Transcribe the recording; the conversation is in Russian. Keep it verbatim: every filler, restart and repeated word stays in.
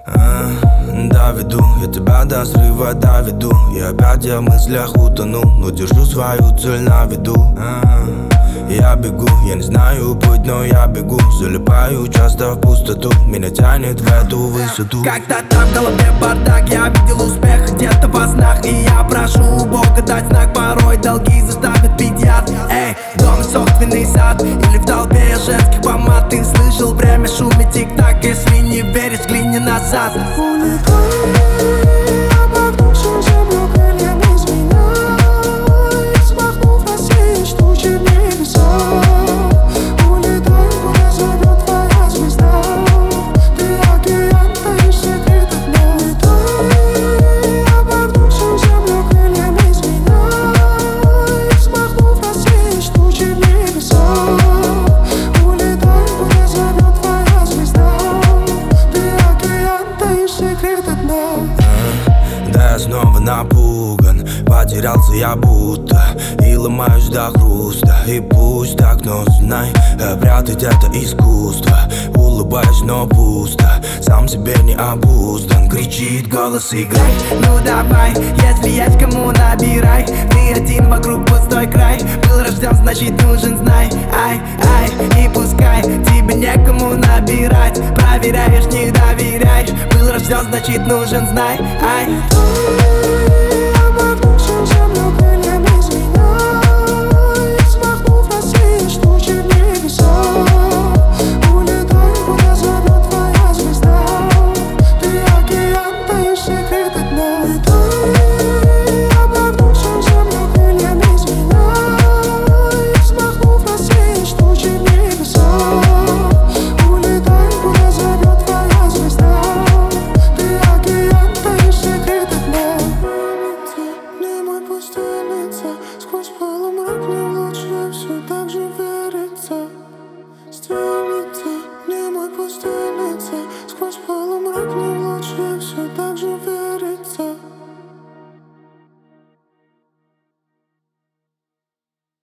А, доведу, я тебя до срыва доведу. И опять я в мыслях утону, но держу свою цель на виду. а, Я бегу, я не знаю путь, но я бегу. Залипаю часто в пустоту, меня тянет в эту высоту. Когда там в голове бардак, я видел успех где-то во снах. И я прошу у Бога дать знак, порой долги заставят пить яд. Эй, дом и собственный сад, или в толпе женских помад. Ты слышал, время шумит тик-так, если не веришь, взгляни назад. Да, я снова напуган, потерялся я будто и ломаюсь до хруста. И пусть так, но знай, прятать это искусство. Улыбаюсь, но пусто, сам себе не обуздан. Кричит голос, играй. Ну давай, если есть кому, набирай. Ты один, вокруг пустой край. Был рожден, значит нужен, знай. Ай, ай, и пускай тебе некому набирать. Проверяешь, не доверяешь. Был рожден, значит нужен, знай. Ай.